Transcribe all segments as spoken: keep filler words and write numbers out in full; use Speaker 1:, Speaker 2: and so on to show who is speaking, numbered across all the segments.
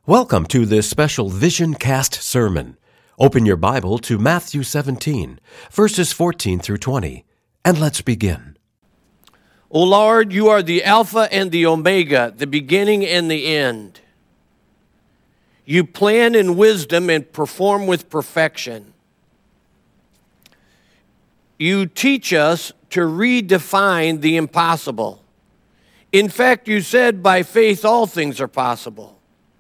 Speaker 1: Welcome to this special Vision Cast sermon. Open your Bible to Matthew seventeen, verses fourteen through twenty, and let's begin.
Speaker 2: O Lord, you are the Alpha and the Omega, the beginning and the end. You plan in wisdom and perform with perfection. You teach us to redefine the impossible. In fact, you said by faith all things are possible.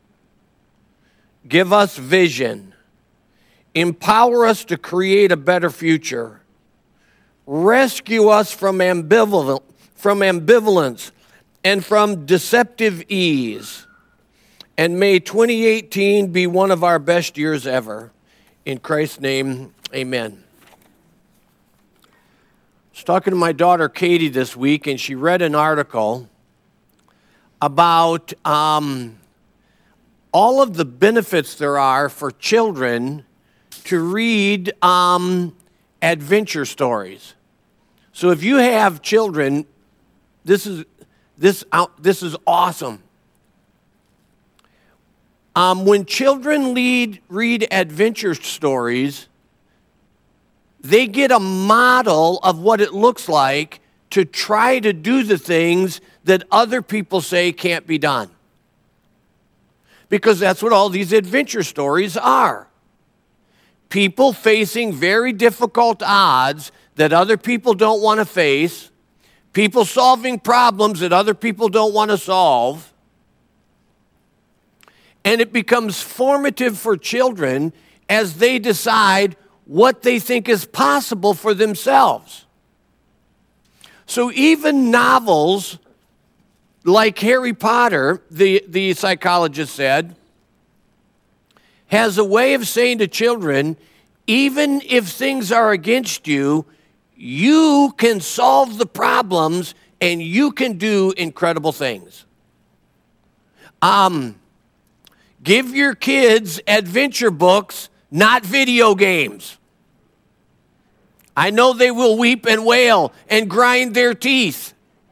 Speaker 2: Give us vision. Empower us to create a better future. Rescue us from ambivalence, from ambivalence and from deceptive ease. And may twenty eighteen be one of our best years ever. In Christ's name, amen. I was talking to my daughter Katie this week, and she read an article about um, all of the benefits there are for children to read um, adventure stories. So if you have children, this is this out, this is awesome. Um, when children lead, read adventure stories, they get a model of what it looks like to try to do the things that other people say can't be done. Because that's what all these adventure stories are. People facing very difficult odds that other people don't want to face, people solving problems that other people don't want to solve, and it becomes formative for children as they decide what they think is possible for themselves. So even novels like Harry Potter, the, the psychologist said, has a way of saying to children, even if things are against you, you can solve the problems and you can do incredible things. Um, give your kids adventure books, not video games. I know they will weep and wail and grind their teeth.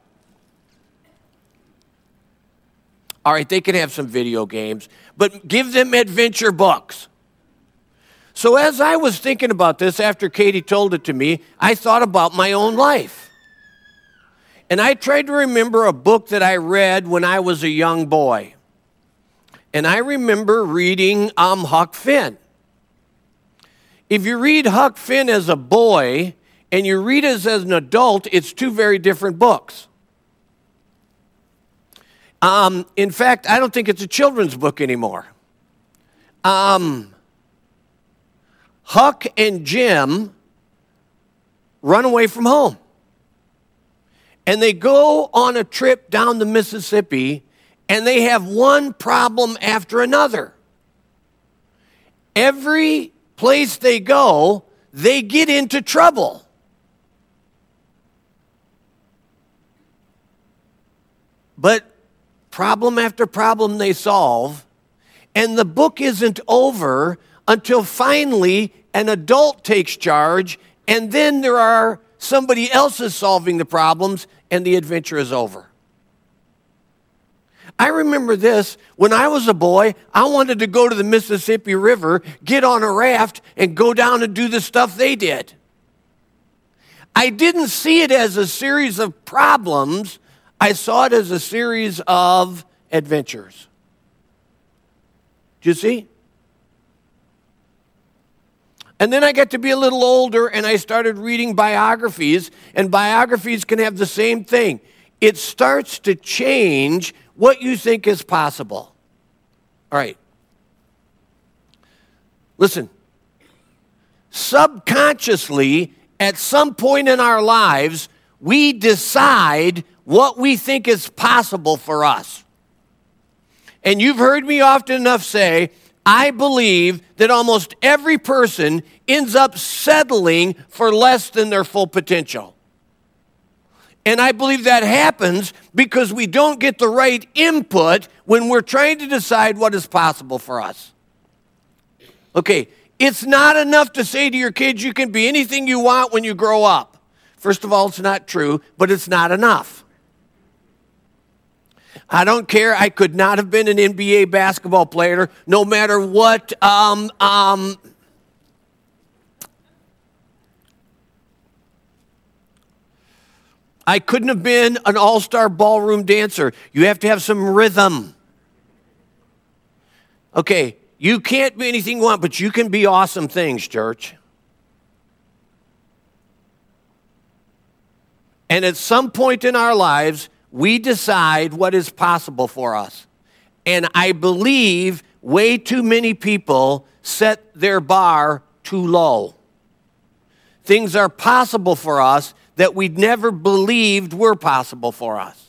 Speaker 2: All right, they can have some video games, but give them adventure books. So as I was thinking about this after Katie told it to me, I thought about my own life. And I tried to remember a book that I read when I was a young boy. And I remember reading um, Huck Finn. If you read Huck Finn as a boy and you read it as an adult, it's two very different books. Um, in fact, I don't think it's a children's book anymore. Um, Huck and Jim run away from home. And they go on a trip down the Mississippi, and they have one problem after another. Every place they go, they get into trouble. But problem after problem they solve, and the book isn't over until finally an adult takes charge, and then there are somebody else is solving the problems, and the adventure is over. I remember this, when I was a boy, I wanted to go to the Mississippi River, get on a raft, and go down and do the stuff they did. I didn't see it as a series of problems. I saw it as a series of adventures. Do you see? And then I got to be a little older, and I started reading biographies, and biographies can have the same thing. It starts to change what you think is possible. All right. Listen. Subconsciously, at some point in our lives, we decide what we think is possible for us. And you've heard me often enough say, I believe that almost every person ends up settling for less than their full potential. And I believe that happens because we don't get the right input when we're trying to decide what is possible for us. Okay, it's not enough to say to your kids you can be anything you want when you grow up. First of all, it's not true, but it's not enough. I don't care. I could not have been an N B A basketball player, no matter what. Um, um, I couldn't have been an all-star ballroom dancer. You have to have some rhythm. Okay, you can't be anything you want, but you can be awesome things, church. And at some point in our lives, we decide what is possible for us. And I believe way too many people set their bar too low. Things are possible for us that we never believed were possible for us.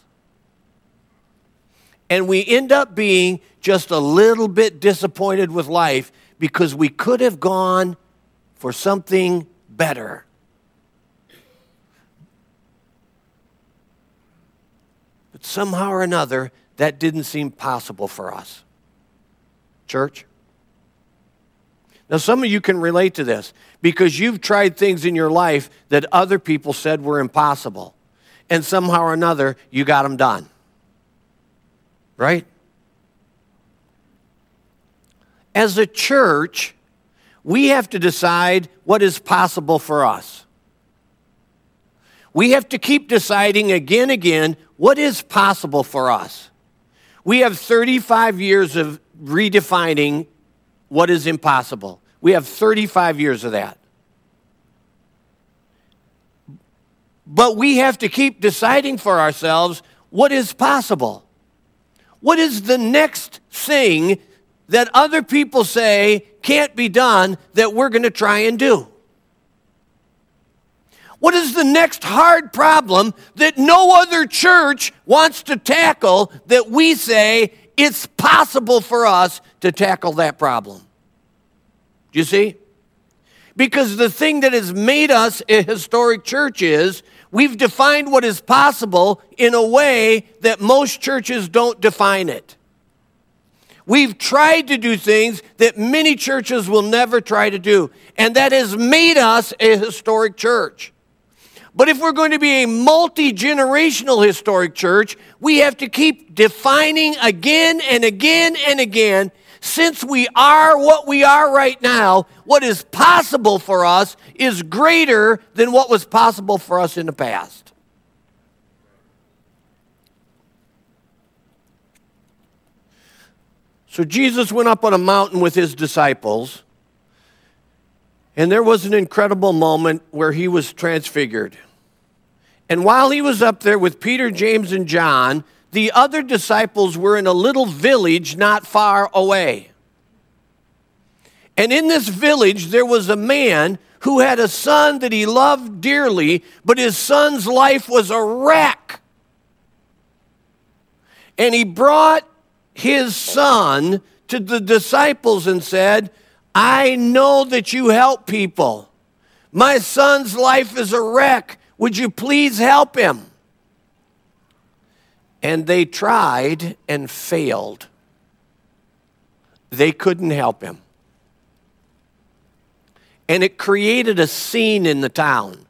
Speaker 2: And we end up being just a little bit disappointed with life because we could have gone for something better. But somehow or another, that didn't seem possible for us. Church? Now, some of you can relate to this because you've tried things in your life that other people said were impossible. And somehow or another, you got them done. Right? As a church, we have to decide what is possible for us. We have to keep deciding again and again what is possible for us. We have thirty-five years of redefining what is impossible. We have thirty-five years of that. But we have to keep deciding for ourselves what is possible. What is the next thing that other people say can't be done that we're going to try and do? What is the next hard problem that no other church wants to tackle that we say it's possible for us to tackle that problem? Do you see? Because the thing that has made us a historic church is we've defined what is possible in a way that most churches don't define it. We've tried to do things that many churches will never try to do, and that has made us a historic church. But if we're going to be a multi-generational historic church, we have to keep defining again and again and again, since we are what we are right now, what is possible for us is greater than what was possible for us in the past. So Jesus went up on a mountain with his disciples, and there was an incredible moment where he was transfigured. And while he was up there with Peter, James, and John, the other disciples were in a little village not far away. And in this village, there was a man who had a son that he loved dearly, but his son's life was a wreck. And he brought his son to the disciples and said, I know that you help people. My son's life is a wreck. Would you please help him? And they tried and failed. They couldn't help him. And it created a scene in the town.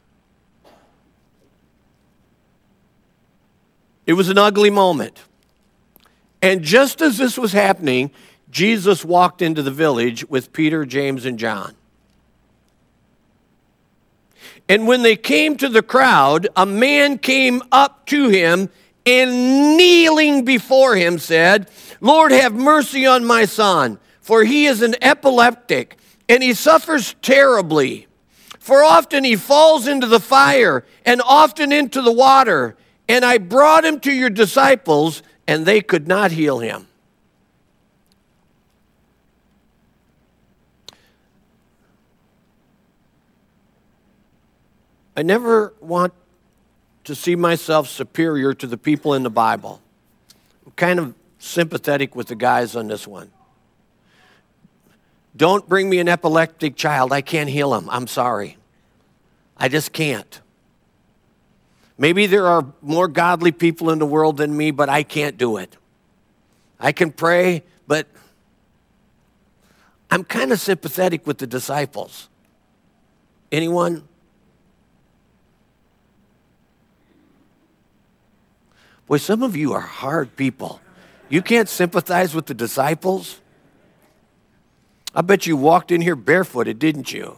Speaker 2: It was an ugly moment. And just as this was happening, Jesus walked into the village with Peter, James, and John. And when they came to the crowd, a man came up to him and kneeling before him said, Lord, have mercy on my son, for he is an epileptic, and he suffers terribly. For often he falls into the fire, and often into the water. And I brought him to your disciples, and they could not heal him. I never want to see myself superior to the people in the Bible. I'm kind of sympathetic with the guys on this one. Don't bring me an epileptic child. I can't heal him. I'm sorry. I just can't. Maybe there are more godly people in the world than me, but I can't do it. I can pray, but I'm kind of sympathetic with the disciples. Anyone? Boy, some of you are hard people. You can't sympathize with the disciples? I bet you walked in here barefooted, didn't you?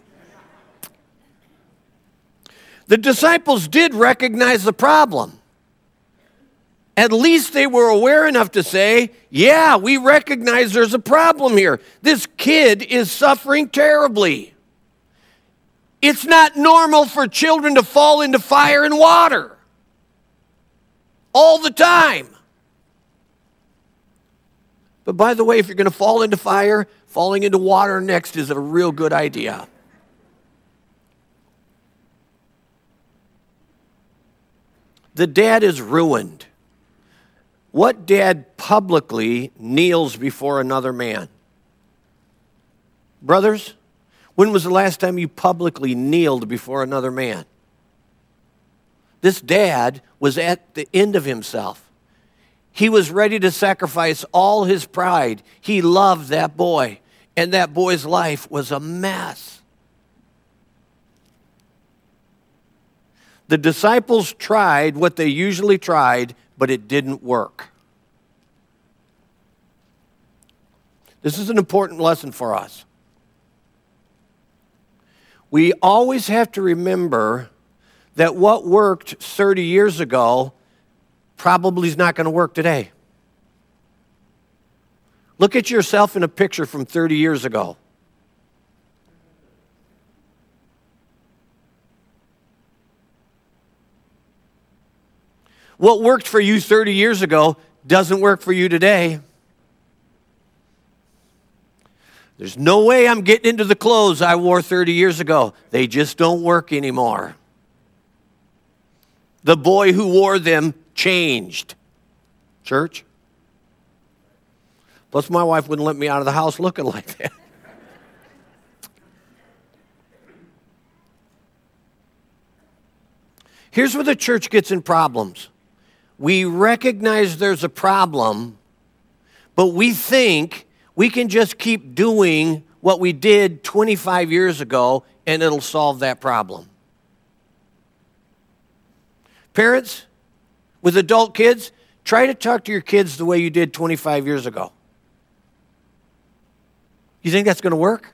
Speaker 2: The disciples did recognize the problem. At least they were aware enough to say, yeah, we recognize there's a problem here. This kid is suffering terribly. It's not normal for children to fall into fire and water all the time. But by the way, if you're going to fall into fire, falling into water next is a real good idea. The dad is ruined. What dad publicly kneels before another man? Brothers, when was the last time you publicly kneeled before another man? This dad was at the end of himself. He was ready to sacrifice all his pride. He loved that boy, and that boy's life was a mess. The disciples tried what they usually tried, but it didn't work. This is an important lesson for us. We always have to remember that what worked thirty years ago probably is not going to work today. Look at yourself in a picture from thirty years ago. What worked for you thirty years ago doesn't work for you today. There's no way I'm getting into the clothes I wore thirty years ago. They just don't work anymore. The boy who wore them changed. Church? Plus, my wife wouldn't let me out of the house looking like that. Here's where the church gets in problems. We recognize there's a problem, but we think we can just keep doing what we did twenty-five years ago and it'll solve that problem. Parents with adult kids, try to talk to your kids the way you did twenty-five years ago. You think that's going to work?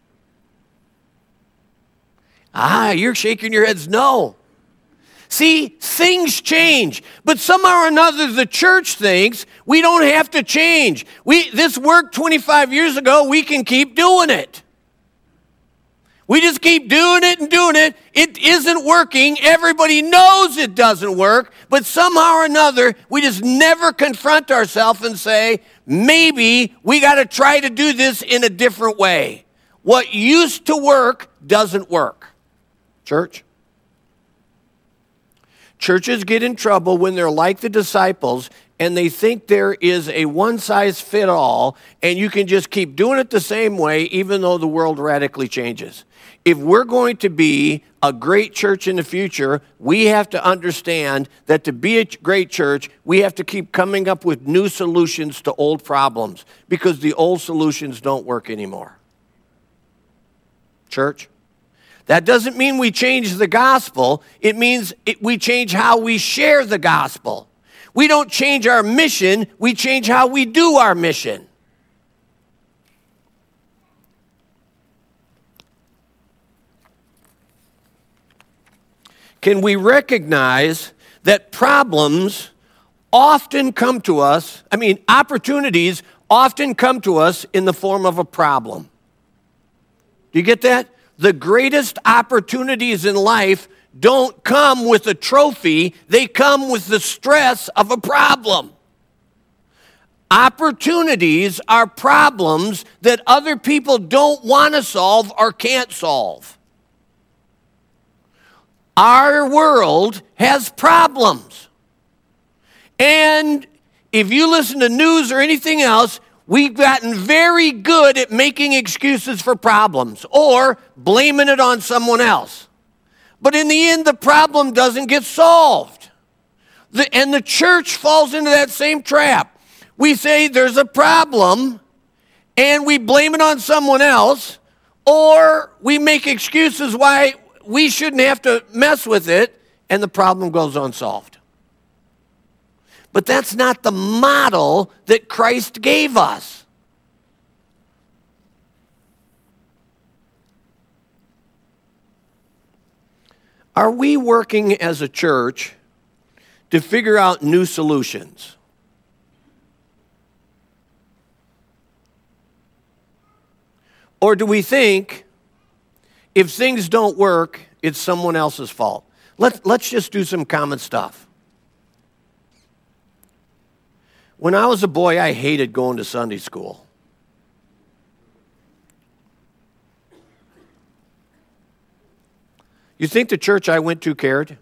Speaker 2: Ah, you're shaking your heads no. See, things change, but somehow or another the church thinks we don't have to change. We this worked twenty-five years ago, we can keep doing it. We just keep doing it and doing it. It isn't working. Everybody knows it doesn't work, but somehow or another we just never confront ourselves and say, maybe we got to try to do this in a different way. What used to work doesn't work. Church? Churches get in trouble when they're like the disciples and they think there is a one-size-fit-all and you can just keep doing it the same way even though the world radically changes. If we're going to be a great church in the future, we have to understand that to be a great church, we have to keep coming up with new solutions to old problems because the old solutions don't work anymore. Church? That doesn't mean we change the gospel. It means it, we change how we share the gospel. We don't change our mission. We change how we do our mission. Can we recognize that problems often come to us, I mean, opportunities often come to us in the form of a problem? Do you get that? The greatest opportunities in life don't come with a trophy. They come with the stress of a problem. Opportunities are problems that other people don't want to solve or can't solve. Our world has problems. And if you listen to news or anything else, we've gotten very good at making excuses for problems or blaming it on someone else. But in the end, the problem doesn't get solved. The, and the church falls into that same trap. We say there's a problem and we blame it on someone else, or we make excuses why we shouldn't have to mess with it, and the problem goes unsolved. But that's not the model that Christ gave us. Are we working as a church to figure out new solutions? Or do we think if things don't work, it's someone else's fault? Let's, let's just do some common stuff. When I was a boy, I hated going to Sunday school. You think the church I went to cared?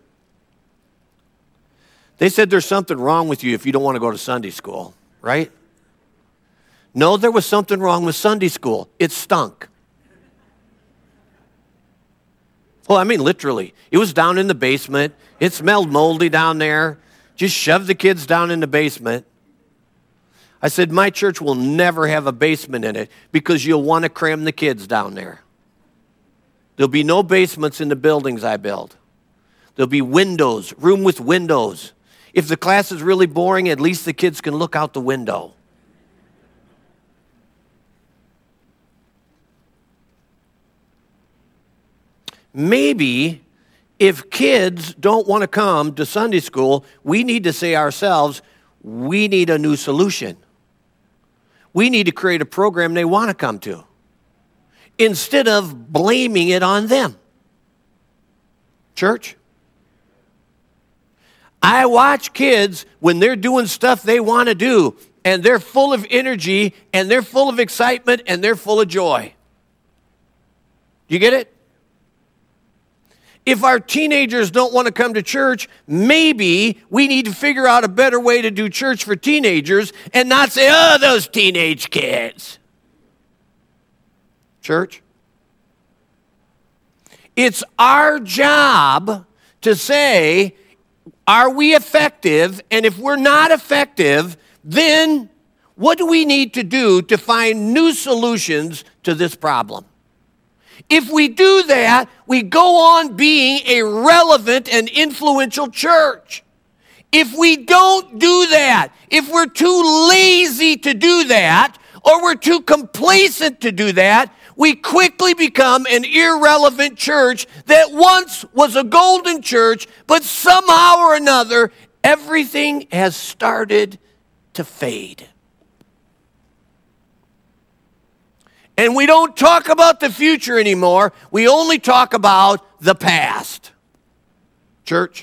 Speaker 2: They said there's something wrong with you if you don't want to go to Sunday school, right? No, there was something wrong with Sunday school. It stunk. Well, I mean, literally. It was down in the basement. It smelled moldy down there. Just shove the kids down in the basement. I said, my church will never have a basement in it because you'll want to cram the kids down there. There'll be no basements in the buildings I build. There'll be windows, room with windows. If the class is really boring, at least the kids can look out the window. Maybe if kids don't want to come to Sunday school, we need to say ourselves, we need a new solution. We need to create a program they want to come to, instead of blaming it on them. Church, I watch kids when they're doing stuff they want to do, and they're full of energy, and they're full of excitement, and they're full of joy. You get it? If our teenagers don't want to come to church, maybe we need to figure out a better way to do church for teenagers and not say, oh, those teenage kids. Church, it's our job to say, are we effective? And if we're not effective, then what do we need to do to find new solutions to this problem? If we do that, we go on being a relevant and influential church. If we don't do that, if we're too lazy to do that, or we're too complacent to do that, we quickly become an irrelevant church that once was a golden church, but somehow or another, everything has started to fade. And we don't talk about the future anymore. We only talk about the past. Church,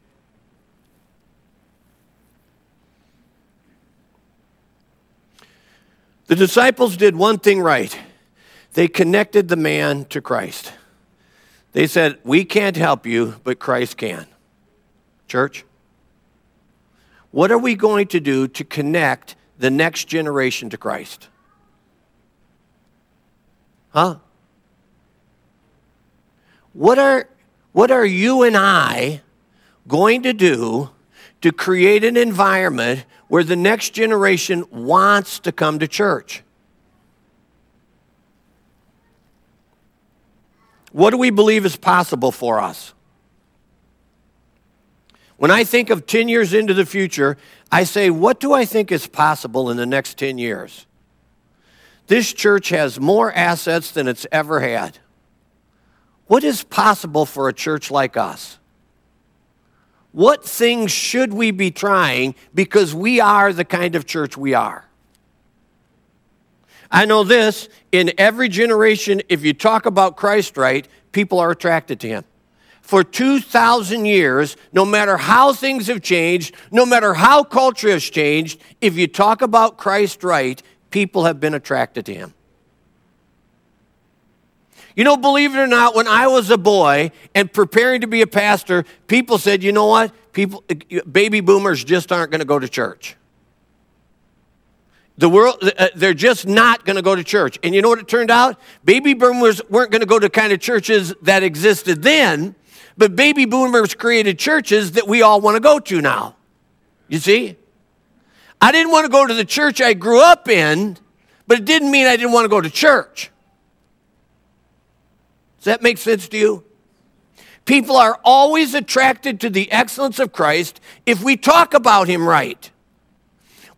Speaker 2: the disciples did one thing right. They connected the man to Christ. They said, we can't help you, but Christ can. Church, what are we going to do to connect the next generation to Christ? Huh? What are, what are you and I going to do to create an environment where the next generation wants to come to church? What do we believe is possible for us? When I think of ten years into the future, I say, what do I think is possible in the next ten years? This church has more assets than it's ever had. What is possible for a church like us? What things should we be trying because we are the kind of church we are? I know this, in every generation, if you talk about Christ right, people are attracted to him. For two thousand years, no matter how things have changed, no matter how culture has changed, if you talk about Christ right, people have been attracted to him. You know, believe it or not, when I was a boy and preparing to be a pastor, people said, you know what? People, baby boomers just aren't going to go to church. The world, they're just not going to go to church. And you know what it turned out? Baby boomers weren't going to go to kind of churches that existed then, but baby boomers created churches that we all want to go to now. You see? I didn't want to go to the church I grew up in, but it didn't mean I didn't want to go to church. Does that make sense to you? People are always attracted to the excellence of Christ if we talk about him right.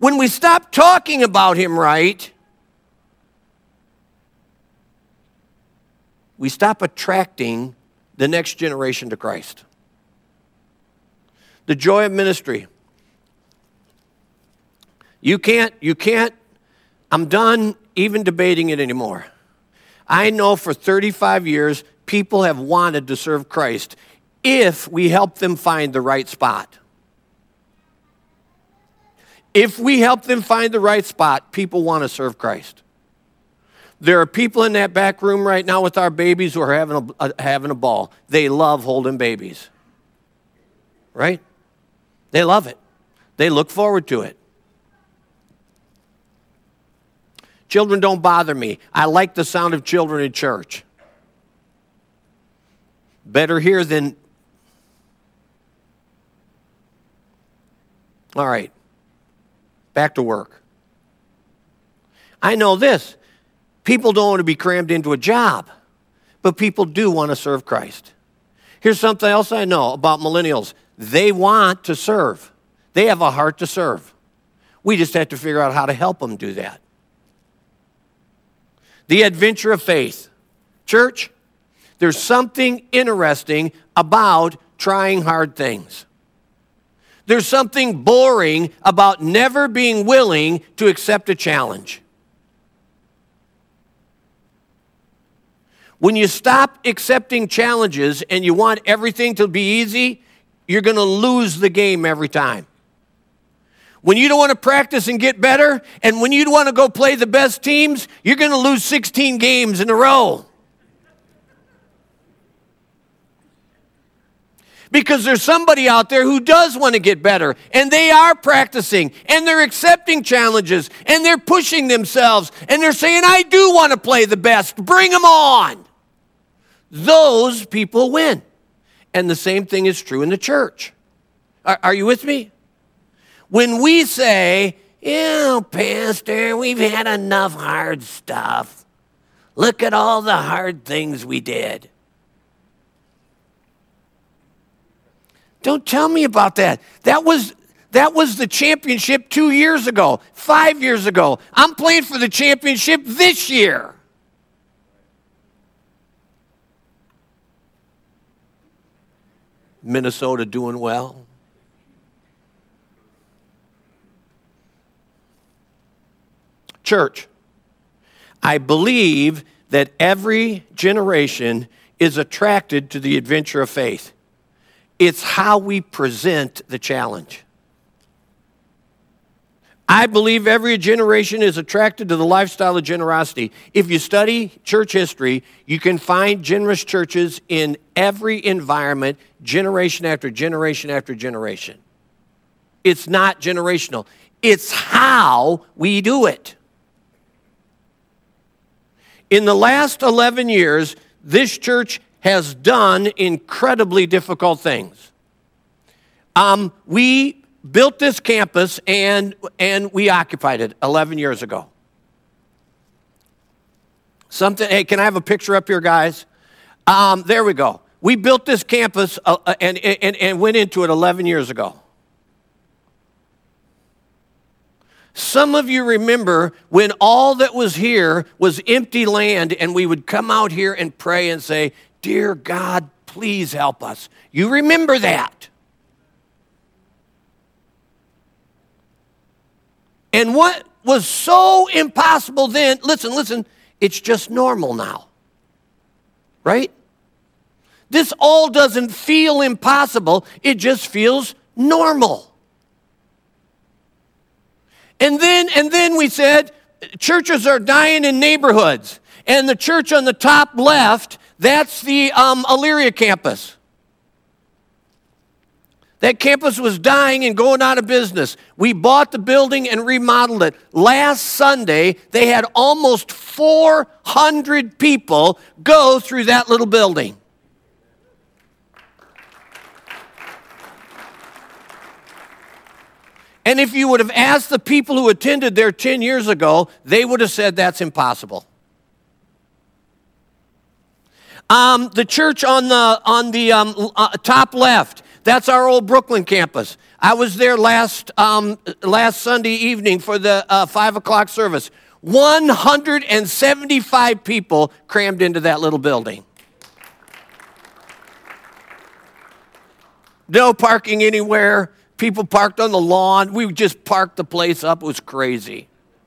Speaker 2: When we stop talking about him right, we stop attracting the next generation to Christ. The joy of ministry. You can't, you can't, I'm done even debating it anymore. I know for thirty-five years, people have wanted to serve Christ if we help them find the right spot. If we help them find the right spot, people want to serve Christ. There are people in that back room right now with our babies who are having a, uh, having a ball. They love holding babies. Right? They love it. They look forward to it. Children don't bother me. I like the sound of children in church. Better here than... All right. Back to work. I know this. People don't want to be crammed into a job, but people do want to serve Christ. Here's something else I know about millennials. They want to serve. They have a heart to serve. We just have to figure out how to help them do that. The adventure of faith. Church, there's something interesting about trying hard things. There's something boring about never being willing to accept a challenge. When you stop accepting challenges and you want everything to be easy, you're going to lose the game every time. When you don't want to practice and get better, and when you want to go play the best teams, you're going to lose sixteen games in a row. Because there's somebody out there who does want to get better, and they are practicing, and they're accepting challenges, and they're pushing themselves, and they're saying, I do want to play the best. Bring them on. Those people win. And the same thing is true in the church. Are, are you with me? When we say, yeah, Pastor, we've had enough hard stuff. Look at all the hard things we did. Don't tell me about that. That was that was the championship two years ago, five years ago. I'm playing for the championship this year. Minnesota doing well. Church, I believe that every generation is attracted to the adventure of faith. It's how we present the challenge. I believe every generation is attracted to the lifestyle of generosity. If you study church history, you can find generous churches in every environment, generation after generation after generation. It's not generational. It's how we do it. In the last eleven years, this church has done incredibly difficult things. Um, we built this campus and, and we occupied it eleven years ago. Something, hey, can I have a picture up here, guys? Um, there we go. We built this campus uh, and, and, and went into it eleven years ago. Some of you remember when all that was here was empty land and we would come out here and pray and say, Dear God, please help us. You remember that. And what was so impossible then, listen, listen, it's just normal now. Right? This all doesn't feel impossible. It just feels normal. And then, and then we said, churches are dying in neighborhoods. And the church on the top left, that's the um, Elyria campus. That campus was dying and going out of business. We bought the building and remodeled it. Last Sunday, they had almost four hundred people go through that little building. And if you would have asked the people who attended there ten years ago, they would have said that's impossible. Um, the church on the on the um, uh, top left, that's our old Brooklyn campus. I was there last um, last Sunday evening for the uh, five o'clock service. one hundred seventy-five people crammed into that little building. No parking anywhere. People parked on the lawn. We just parked the place up. It was crazy.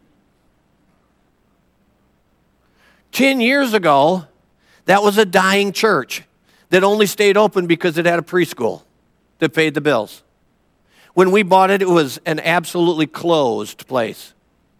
Speaker 2: Ten years ago, that was a dying church that only stayed open because it had a preschool that paid the bills. When we bought it, it was an absolutely closed place.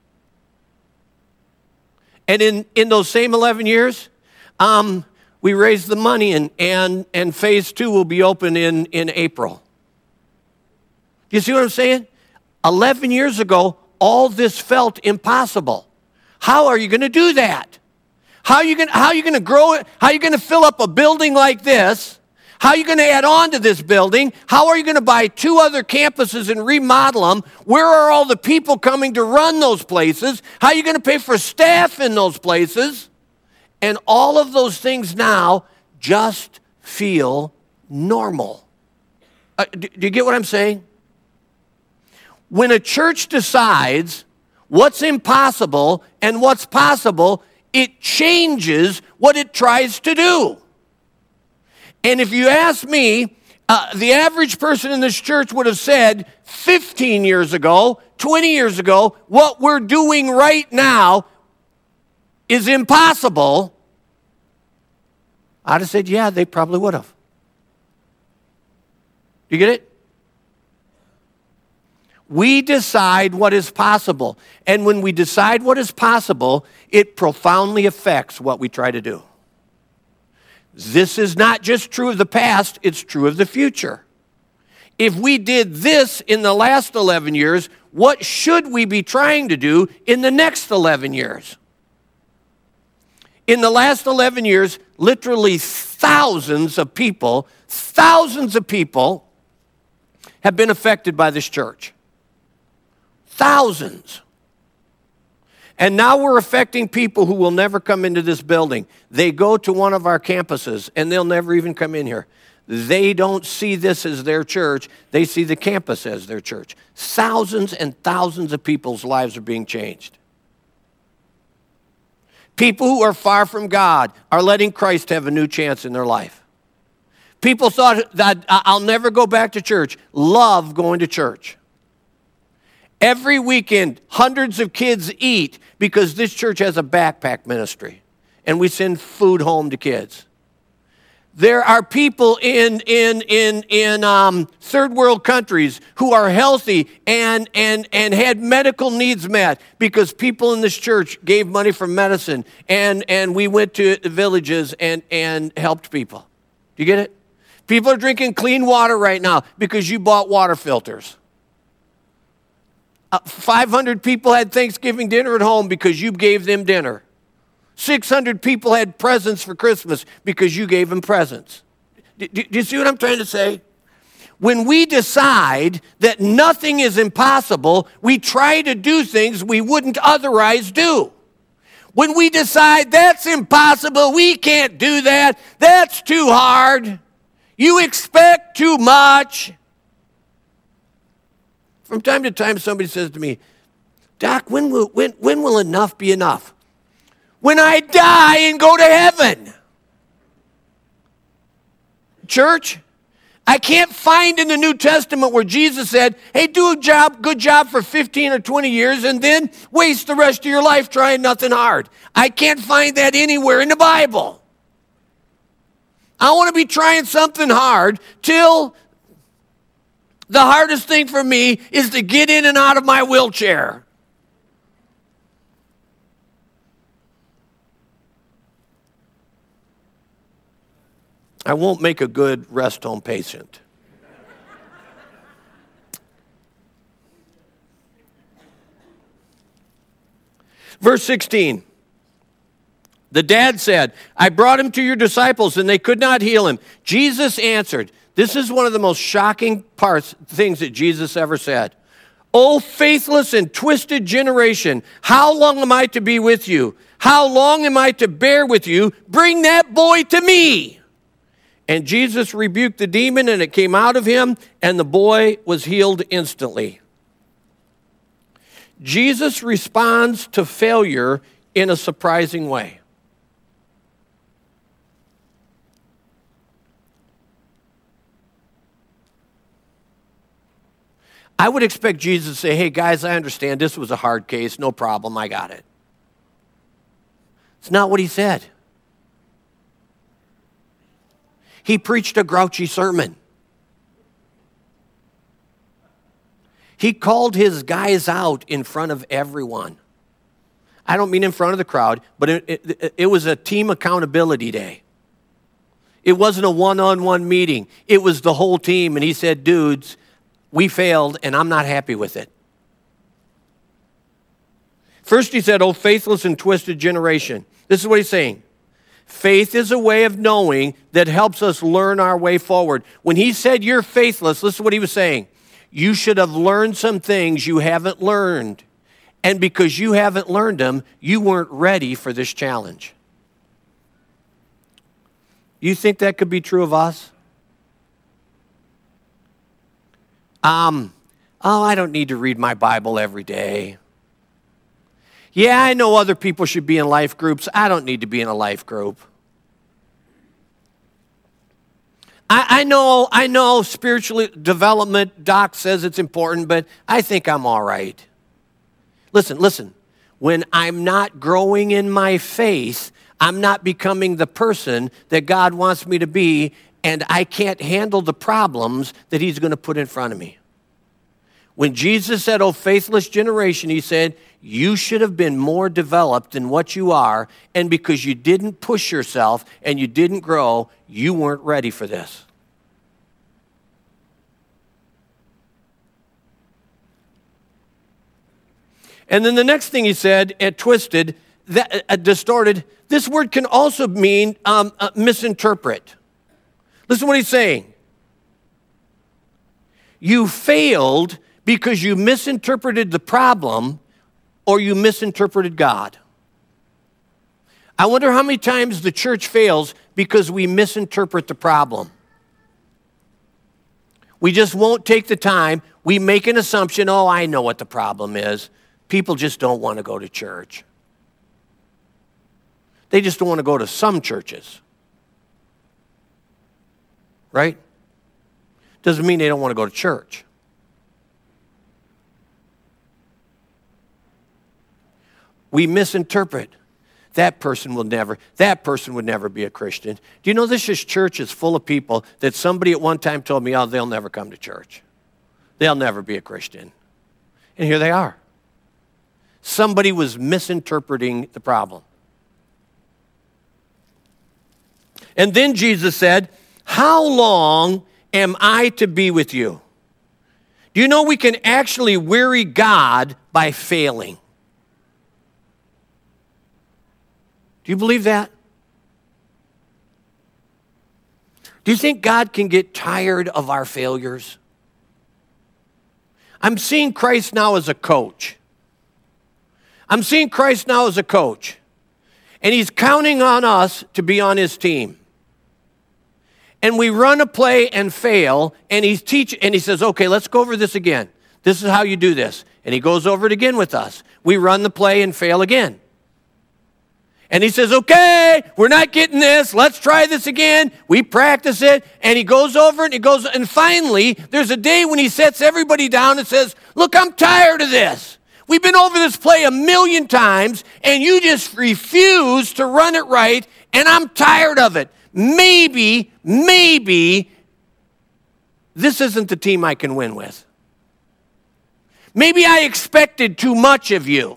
Speaker 2: And in, in those same eleven years, um, we raised the money, and, and, and phase two will be open in, in April. You see what I'm saying? eleven years ago, all this felt impossible. How are you going to do that? How are you going how are you going to grow it? How are you going to fill up a building like this? How are you going to add on to this building? How are you going to buy two other campuses and remodel them? Where are all the people coming to run those places? How are you going to pay for staff in those places? And all of those things now just feel normal. Uh, do, do you get what I'm saying? When a church decides what's impossible and what's possible, it changes what it tries to do. And if you ask me, uh, the average person in this church would have said fifteen years ago, twenty years ago, what we're doing right now is impossible. I'd have said, yeah, they probably would have. You get it? We decide what is possible. And when we decide what is possible, it profoundly affects what we try to do. This is not just true of the past, it's true of the future. If we did this in the last eleven years, what should we be trying to do in the next eleven years? In the last eleven years, literally thousands of people, thousands of people have been affected by this church. Thousands. And now we're affecting people who will never come into this building. They go to one of our campuses and they'll never even come in here. They don't see this as their church. They see the campus as their church. Thousands and thousands of people's lives are being changed. People who are far from God are letting Christ have a new chance in their life. People thought that I'll never go back to church. Love going to church. Every weekend, hundreds of kids eat because this church has a backpack ministry, and we send food home to kids. There are people in in in in um, third world countries who are healthy and and and had medical needs met because people in this church gave money for medicine, and and we went to the villages and and helped people. Do you get it? People are drinking clean water right now because you bought water filters. Uh, five hundred people had Thanksgiving dinner at home because you gave them dinner. six hundred people had presents for Christmas because you gave them presents. Do, do, do you see what I'm trying to say? When we decide that nothing is impossible, we try to do things we wouldn't otherwise do. When we decide that's impossible, we can't do that, that's too hard, you expect too much. From time to time, somebody says to me, Doc, when will, when, when will enough be enough? When I die and go to heaven. Church, I can't find in the New Testament where Jesus said, hey, do a job, good job for fifteen or twenty years and then waste the rest of your life trying nothing hard. I can't find that anywhere in the Bible. I want to be trying something hard till the hardest thing for me is to get in and out of my wheelchair. I won't make a good rest home patient. Verse sixteen. The dad said, I brought him to your disciples and they could not heal him. Jesus answered. This is one of the most shocking parts, things that Jesus ever said. O faithless and twisted generation, how long am I to be with you? How long am I to bear with you? Bring that boy to me. And Jesus rebuked the demon, and it came out of him, and the boy was healed instantly. Jesus responds to failure in a surprising way. I would expect Jesus to say, hey, guys, I understand this was a hard case. No problem. I got it. It's not what he said. He preached a grouchy sermon. He called his guys out in front of everyone. I don't mean in front of the crowd, but it, it, it was a team accountability day. It wasn't a one-on-one meeting. It was the whole team, and he said, dudes, we failed, and I'm not happy with it. First he said, oh, faithless and twisted generation. This is what he's saying. Faith is a way of knowing that helps us learn our way forward. When he said you're faithless, listen to what he was saying. You should have learned some things you haven't learned. And because you haven't learned them, you weren't ready for this challenge. You think that could be true of us? Um, oh, I don't need to read my Bible every day. Yeah, I know other people should be in life groups. I don't need to be in a life group. I, I know, I know spiritual development, Doc says it's important, but I think I'm all right. Listen, listen. When I'm not growing in my faith, I'm not becoming the person that God wants me to be, and I can't handle the problems that he's going to put in front of me. When Jesus said, oh, faithless generation, he said, you should have been more developed than what you are, and because you didn't push yourself and you didn't grow, you weren't ready for this. And then the next thing he said, uh, twisted, that, uh, distorted, this word can also mean um, uh, misinterpret. Listen to what he's saying. You failed because you misinterpreted the problem or you misinterpreted God. I wonder how many times the church fails because we misinterpret the problem. We just won't take the time. We make an assumption, oh, I know what the problem is. People just don't want to go to church. They just don't want to go to some churches. Right? Doesn't mean they don't want to go to church. We misinterpret. That person will never, that person would never be a Christian. Do you know this is church is full of people that somebody at one time told me, oh, they'll never come to church. They'll never be a Christian. And here they are. Somebody was misinterpreting the problem. And then Jesus said, how long am I to be with you? Do you know we can actually weary God by failing? Do you believe that? Do you think God can get tired of our failures? I'm seeing Christ now as a coach. I'm seeing Christ now as a coach. And he's counting on us to be on his team. And we run a play and fail, and he's teaching, and he says, okay, let's go over this again. This is how you do this. And he goes over it again with us. We run the play and fail again. And he says, okay, we're not getting this. Let's try this again. We practice it. And he goes over it and he goes, and finally, there's a day when he sets everybody down and says, look, I'm tired of this. We've been over this play a million times, and you just refuse to run it right, and I'm tired of it. Maybe, maybe this isn't the team I can win with. Maybe I expected too much of you.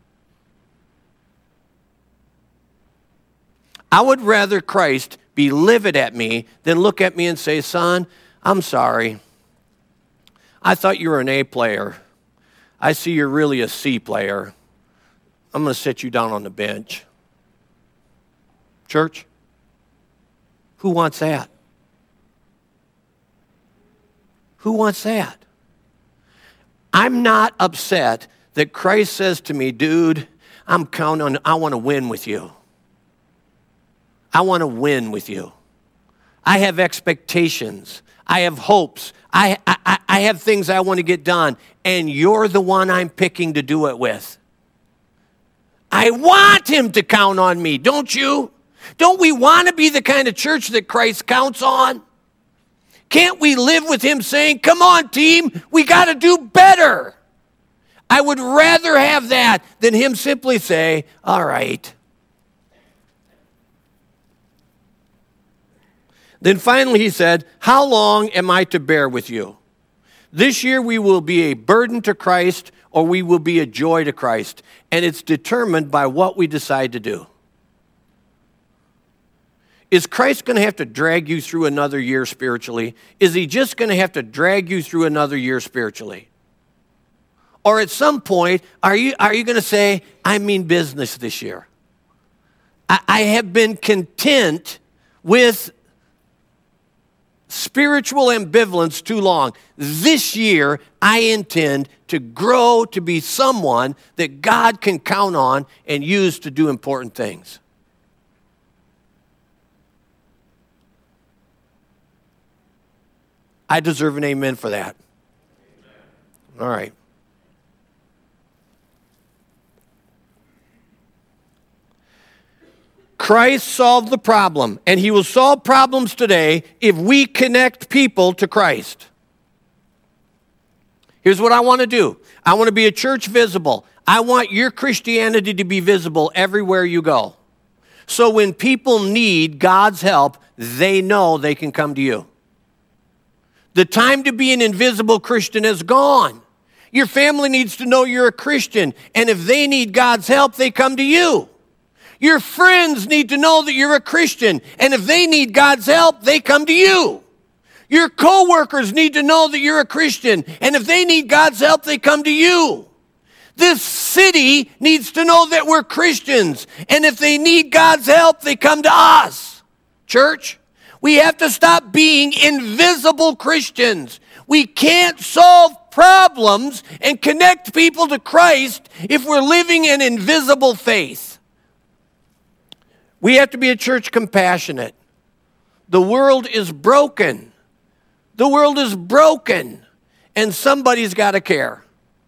Speaker 2: I would rather Christ be livid at me than look at me and say, son, I'm sorry. I thought you were an A player. I see you're really a C player. I'm going to sit you down on the bench. Church, who wants that? Who wants that? I'm not upset that Christ says to me, dude, I'm counting on, I want to win with you. I want to win with you. I have expectations. I have hopes. I, I, I have things I want to get done. And you're the one I'm picking to do it with. I want him to count on me, don't you? Don't we want to be the kind of church that Christ counts on? Can't we live with him saying, come on, team, we got to do better? I would rather have that than him simply say, all right. Then finally he said, how long am I to bear with you? This year we will be a burden to Christ or we will be a joy to Christ. And it's determined by what we decide to do. Is Christ going to have to drag you through another year spiritually? Is he just going to have to drag you through another year spiritually? Or at some point, are you, are you going to say, I mean business this year? I, I have been content with spiritual ambivalence too long. This year, I intend to grow to be someone that God can count on and use to do important things. I deserve an amen for that. All right. Christ solved the problem, and he will solve problems today if we connect people to Christ. Here's what I want to do. I want to be a church visible. I want your Christianity to be visible everywhere you go. So when people need God's help, they know they can come to you. The time to be an invisible Christian is gone. Your family needs to know you're a Christian, and if they need God's help, they come to you. Your friends need to know that you're a Christian, and if they need God's help, they come to you. Your coworkers need to know that you're a Christian, and if they need God's help, they come to you. This city needs to know that we're Christians, and if they need God's help, they come to us. Church, we have to stop being invisible Christians. We can't solve problems and connect people to Christ if we're living an invisible faith. We have to be a church compassionate. The world is broken. The world is broken, and somebody's got to care.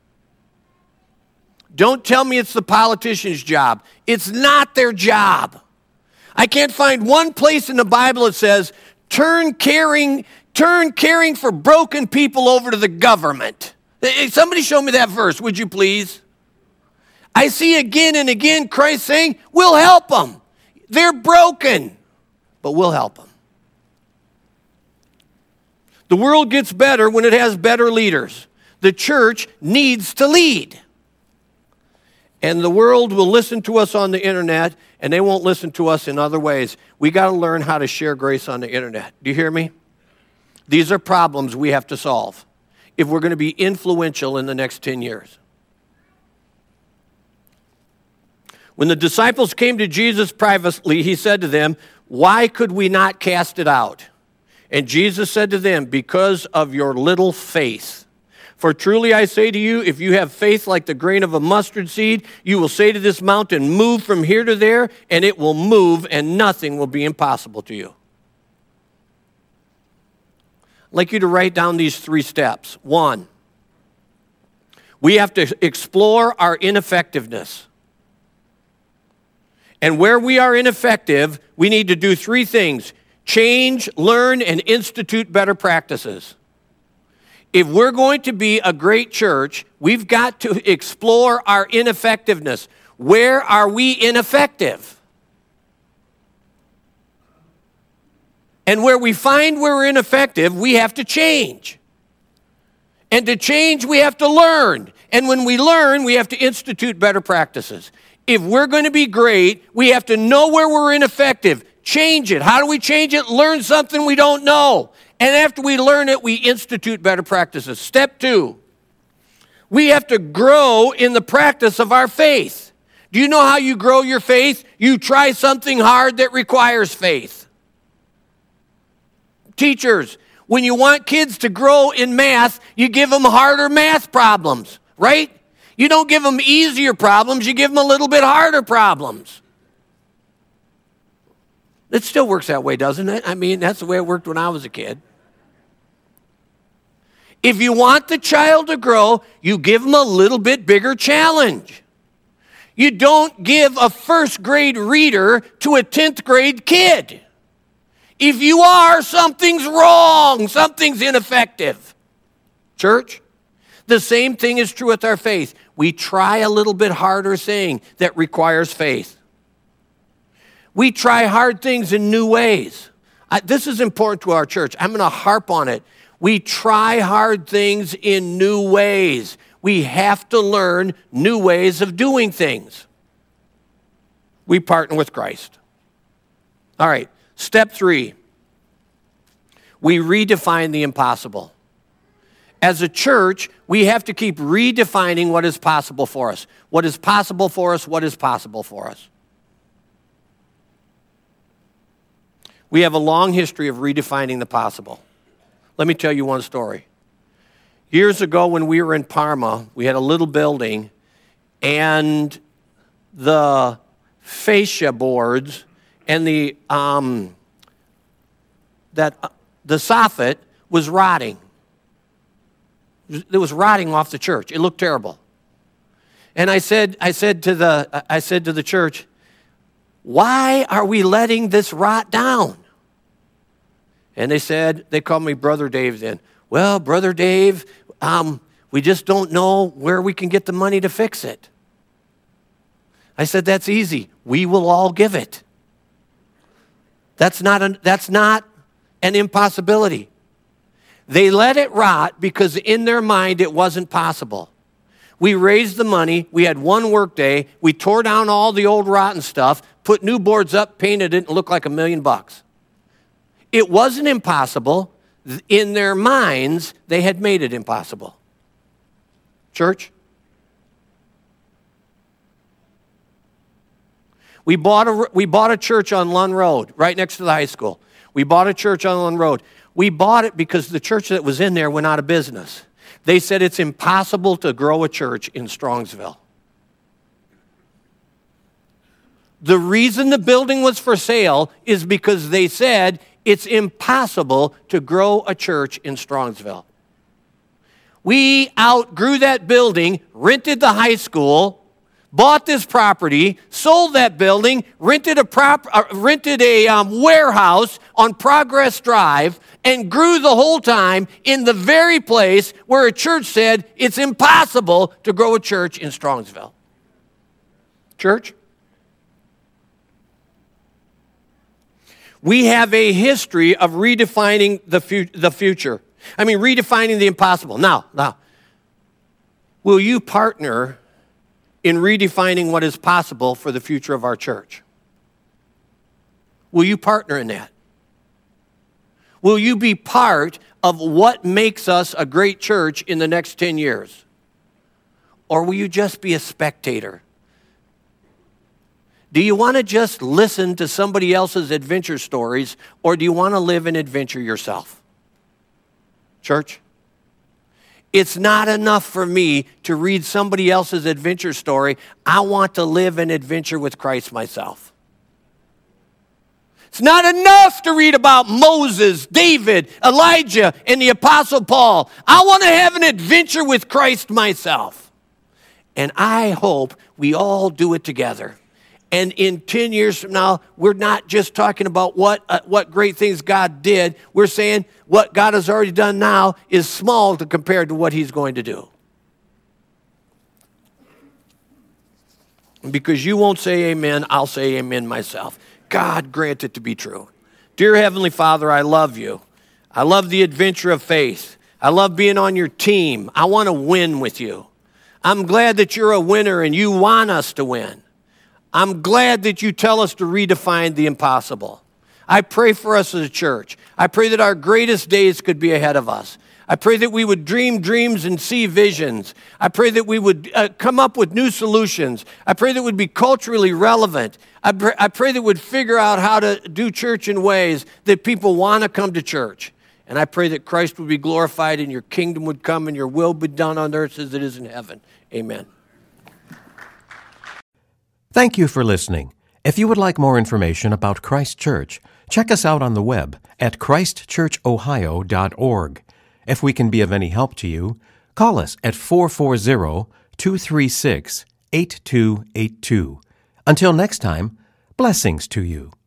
Speaker 2: Don't tell me it's the politician's job. It's not their job. I can't find one place in the Bible that says, turn caring, turn caring for broken people over to the government. Somebody show me that verse, would you please? I see again and again Christ saying, we'll help them. They're broken, but we'll help them. The world gets better when it has better leaders. The church needs to lead. And the world will listen to us on the internet, and they won't listen to us in other ways. We got to learn how to share grace on the internet. Do you hear me? These are problems we have to solve if we're going to be influential in the next ten years. When the disciples came to Jesus privately, he said to them, why could we not cast it out? And Jesus said to them, because of your little faith. For truly I say to you, if you have faith like the grain of a mustard seed, you will say to this mountain, move from here to there, and it will move, and nothing will be impossible to you. I'd like you to write down these three steps. One, we have to explore our ineffectiveness. And where we are ineffective, we need to do three things. Change, learn, and institute better practices. If we're going to be a great church, we've got to explore our ineffectiveness. Where are we ineffective? And where we find we're ineffective, we have to change. And to change, we have to learn. And when we learn, we have to institute better practices. If we're going to be great, we have to know where we're ineffective. Change it. How do we change it? Learn something we don't know. And after we learn it, we institute better practices. Step two, we have to grow in the practice of our faith. Do you know how you grow your faith? You try something hard that requires faith. Teachers, when you want kids to grow in math, you give them harder math problems, right? You don't give them easier problems, you give them a little bit harder problems. It still works that way, doesn't it? I mean, that's the way it worked when I was a kid. If you want the child to grow, you give them a little bit bigger challenge. You don't give a first grade reader to a tenth grade kid. If you are, something's wrong. Something's ineffective. Church, the same thing is true with our faith. We try a little bit harder thing that requires faith. We try hard things in new ways. I, this is important to our church. I'm going to harp on it. We try hard things in new ways. We have to learn new ways of doing things. We partner with Christ. All right, step three. We redefine the impossible. As a church, we have to keep redefining what is possible for us. What is possible for us, what is possible for us. We have a long history of redefining the possible. Let me tell you one story. Years ago when we were in Parma, we had a little building, and the fascia boards and the um, that uh, the soffit was rotting. It was rotting off the church. It looked terrible. And I said, I said to the, I said to the church, why are we letting this rot down? And they said, they called me Brother Dave then. Well, Brother Dave, um, we just don't know where we can get the money to fix it. I said, that's easy. We will all give it. That's not, a, that's not an impossibility. They let it rot because in their mind it wasn't possible. We raised the money. We had one work day. We tore down all the old rotten stuff, put new boards up, painted it, and looked like a million bucks. It wasn't impossible. In their minds, they had made it impossible. Church? We bought a, we bought a church on Lund Road, right next to the high school. We bought a church on Lund Road. We bought it because the church that was in there went out of business. They said it's impossible to grow a church in Strongsville. The reason the building was for sale is because they said it's impossible to grow a church in Strongsville. We outgrew that building, rented the high school, bought this property, sold that building, rented a prop, uh, rented a um, warehouse on Progress Drive, and grew the whole time in the very place where a church said it's impossible to grow a church in Strongsville. Church? We have a history of redefining the, fu- the future. I mean, redefining the impossible. Now, now, will you partner in redefining what is possible for the future of our church? Will you partner in that? Will you be part of what makes us a great church in the next ten years? Or will you just be a spectator? Do you want to just listen to somebody else's adventure stories, or do you want to live an adventure yourself? Church? It's not enough for me to read somebody else's adventure story. I want to live an adventure with Christ myself. It's not enough to read about Moses, David, Elijah, and the Apostle Paul. I want to have an adventure with Christ myself. And I hope we all do it together. And in ten years from now, we're not just talking about what uh, what great things God did. We're saying what God has already done now is small to compare to what he's going to do. And because you won't say amen, I'll say amen myself. God grant it to be true. Dear Heavenly Father, I love you. I love the adventure of faith. I love being on your team. I want to win with you. I'm glad that you're a winner and you want us to win. I'm glad that you tell us to redefine the impossible. I pray for us as a church. I pray that our greatest days could be ahead of us. I pray that we would dream dreams and see visions. I pray that we would uh, come up with new solutions. I pray that we'd be culturally relevant. I pray, I pray that we'd figure out how to do church in ways that people want to come to church. And I pray that Christ would be glorified and your kingdom would come and your will be done on earth as it is in heaven. Amen.
Speaker 1: Thank you for listening. If you would like more information about Christ Church, check us out on the web at christ church ohio dot org. If we can be of any help to you, call us at four four zero, two three six, eight two eight two. Until next time, blessings to you.